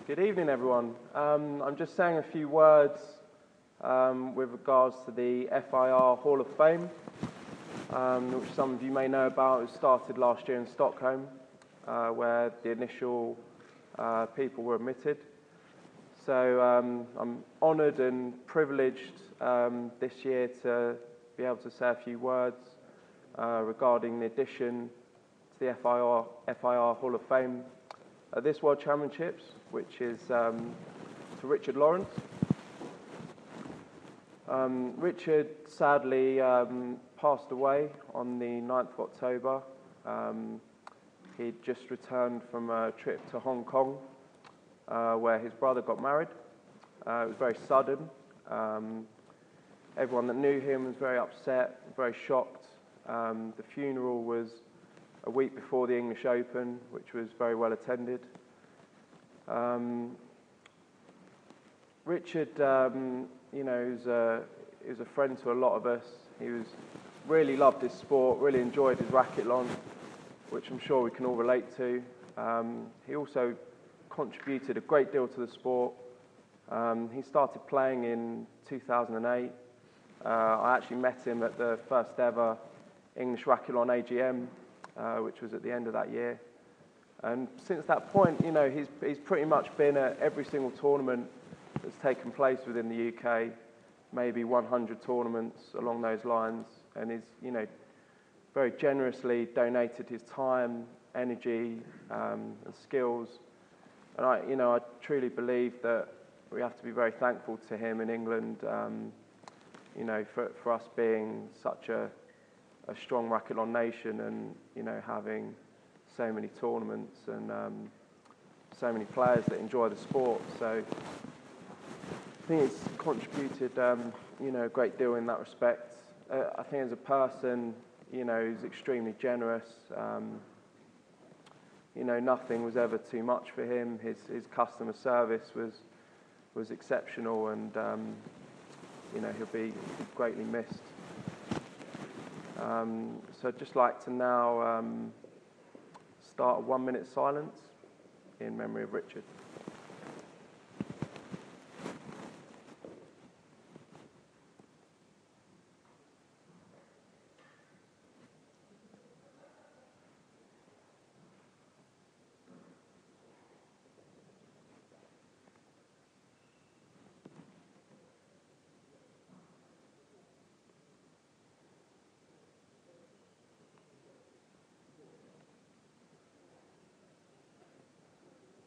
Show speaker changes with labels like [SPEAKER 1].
[SPEAKER 1] Good evening, everyone. I'm just saying a few words with regards to the FIR Hall of Fame, which some of you may know about. It started last year in Stockholm, where the initial people were admitted. So I'm honoured and privileged this year to be able to say a few words regarding the addition to the FIR Hall of Fame at this World Championships, which is to Richard Lawrence. Richard sadly passed away on the 9th of October. He'd just returned from a trip to Hong Kong where his brother got married. It was very sudden. Everyone that knew him was very upset, very shocked. The funeral was a week before the English Open, which was very well attended. Richard, he was a friend to a lot of us. He really loved his sport, really enjoyed his racquetball, which I'm sure we can all relate to. He also contributed a great deal to the sport. He started playing in 2008. I actually met him at the first ever English Racquetball AGM, which was at the end of that year. And since that point, he's pretty much been at every single tournament that's taken place within the UK, maybe 100 tournaments along those lines, and he's, very generously donated his time, energy, and skills. And I truly believe that we have to be very thankful to him in England, for us being such a strong racquetball nation, and having so many tournaments and so many players that enjoy the sport. So I think it's contributed, a great deal in that respect. I think as a person, he's extremely generous. Nothing was ever too much for him. His customer service was exceptional, and he'll be greatly missed. So I'd just like to now start a 1 minute silence in memory of Richard.